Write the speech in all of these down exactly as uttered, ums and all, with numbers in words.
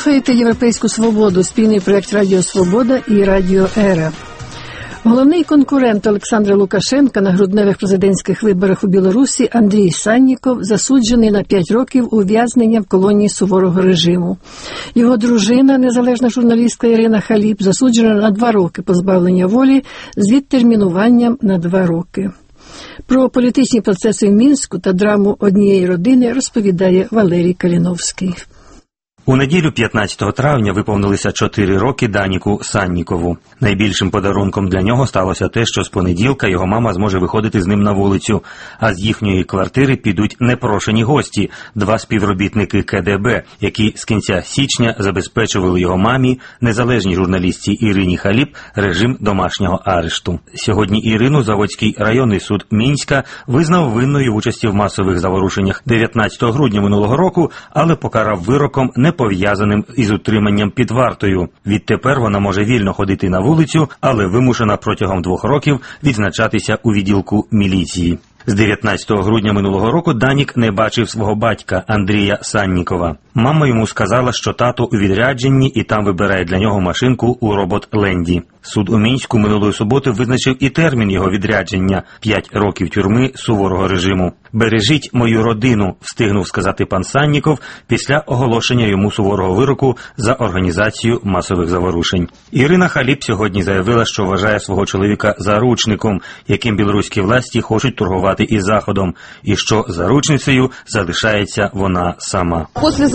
слухаєте «Європейську свободу», спільний проєкт Радіо Свобода і Радіо Ера. Головний конкурент Олександра Лукашенка на грудневих президентських виборах у Білорусі Андрій Санніков засуджений на п'ять років ув'язнення в колонії суворого режиму. Його дружина, незалежна журналістка Ірина Халіп, засуджена на два роки позбавлення волі з відтермінуванням на два роки. Про політичні процеси в Мінську та драму однієї родини розповідає Валерій Каліновський. У неділю п'ятнадцятого травня виповнилися чотири роки Даніку Саннікову. Найбільшим подарунком для нього сталося те, що з понеділка його мама зможе виходити з ним на вулицю, а з їхньої квартири підуть непрошені гості – два співробітники ка де бе, які з кінця січня забезпечували його мамі, незалежній журналістці Ірині Халіп, режим домашнього арешту. Сьогодні Ірину Заводський районний суд Мінська визнав винною в участі в масових заворушеннях дев'ятнадцятого грудня минулого року, але покарав вироком не пов'язаним із утриманням під вартою. Відтепер вона може вільно ходити на вулицю, але вимушена протягом двох років відзначатися у відділку міліції. З дев'ятнадцятого грудня минулого року Данік не бачив свого батька Андрія Саннікова. Мама йому сказала, що тато у відрядженні і там вибирає для нього машинку у робот-ленді. Суд у Мінську минулої суботи визначив і термін його відрядження – п'ять років тюрми суворого режиму. «Бережіть мою родину», – встигнув сказати пан Санніков після оголошення йому суворого вироку за організацію масових заворушень. Ірина Халіп сьогодні заявила, що вважає свого чоловіка заручником, яким білоруські власті хочуть торгувати із Заходом, і що заручницею залишається вона сама.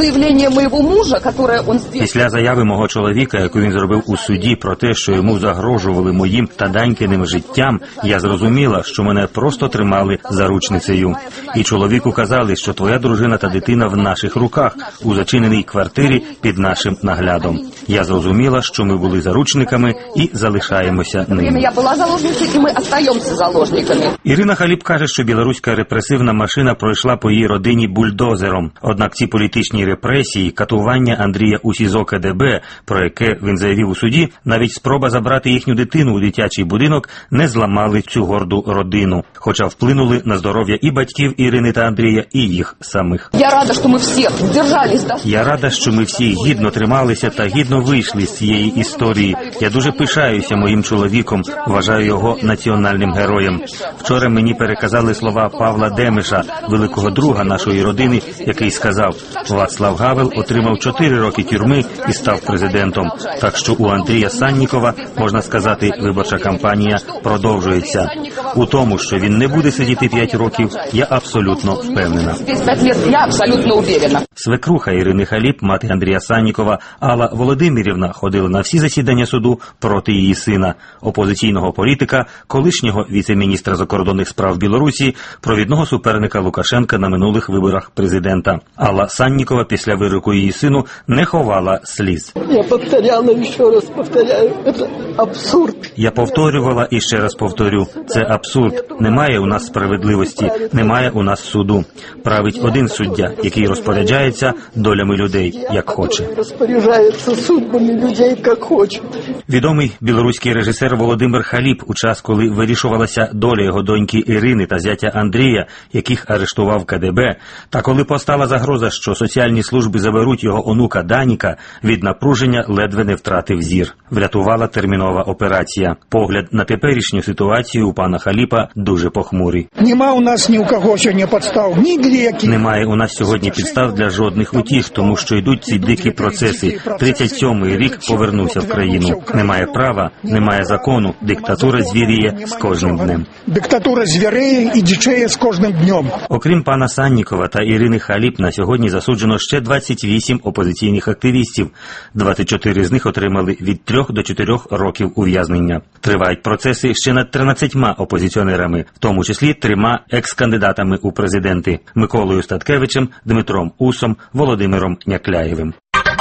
Після заяви мого чоловіка, яку він зробив у суді про те, що йому загрожували моїм та Данькиним життям, я зрозуміла, що мене просто тримали заручницею. І чоловіку казали, що твоя дружина та дитина в наших руках, у зачиненій квартирі під нашим наглядом. Я зрозуміла, що ми були заручниками і залишаємося ними. Я була заложницею, і ми залишаємося заложниками. Ірина Халіп каже, що білоруська репресивна машина пройшла по її родині бульдозером. Однак ці політичні репресії, катування Андрія у СІЗО ка де бе, про яке він заявив у суді, навіть спроба забрати їхню дитину у дитячий будинок не зламали цю горду родину, хоча вплинули на здоров'я і батьків Ірини та Андрія, і їх самих. Я рада, що ми всі держались. Я рада, що ми всі гідно трималися та гідно вийшли з цієї історії. Я дуже пишаюся моїм чоловіком, вважаю його національним героєм. Вчора мені переказали слова Павла Демиша, великого друга нашої родини, який сказав: Вацлав Гавел отримав чотири роки тюрми і став президентом. Так що у Андрія Саннікова, можна сказати, виборча кампанія продовжується. У тому, що він не буде сидіти п'ять років, я абсолютно впевнена. Я абсолютно уверена. Свекруха Ірини Халіп, мати Андрія Саннікова, Алла Володимирівна, ходила на всі засідання суду проти її сина, опозиційного політика, колишнього віце-міністра закордонних справ Білорусі, провідного суперника Лукашенка на минулих виборах президента. Алла Саннікова після вироку її сину не ховала сліз. Я повторяла, ще раз повторяю, це абсурд. Я повторювала і ще раз повторю, це абсурд. Немає у нас справедливості, немає у нас суду. Править один суддя, який розпоряджається долями людей, як хоче. Розпоряджається судьбами людей, як хоче. Відомий білоруський режисер Володимир Халіп у час, коли вирішувалася доля його доньки Ірини та зятя Андрія, яких арештував ка де бе, та коли постала загроза, що соціальні служби заберуть його онука Даніка, від напруження ледве не втратив зір. Врятувала термінова операція. Погляд на теперішню ситуацію у пана Халіпа дуже похмурий. Нема у нас ні у кого сьогодні підстав, ні греки. Немає у нас сьогодні підстав для жодних утіх, тому що йдуть ці дикі процеси. тридцять сьомий рік повернувся в країну. Немає права, немає закону, диктатура звіріє з кожним днем. Диктатура звіріє і дичає з кожним днем. Окрім пана Саннікова та Ірини Халіп, на сьогодні засуджено ще двадцять вісім опозиційних активістів. двадцять чотири з них отримали від трьох до чотирьох років ув'язнення. Тривають процеси ще над тринадцятьма опозиціонерами, в тому числі трьома екс-кандидатами у президенти – Миколою Статкевичем, Дмитром Усом, Володимиром Някляєвим.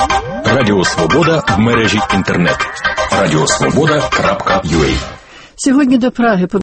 Радіо Свобода в мережі інтернет. радіосвобода крапка ю а. Сьогодні до Праги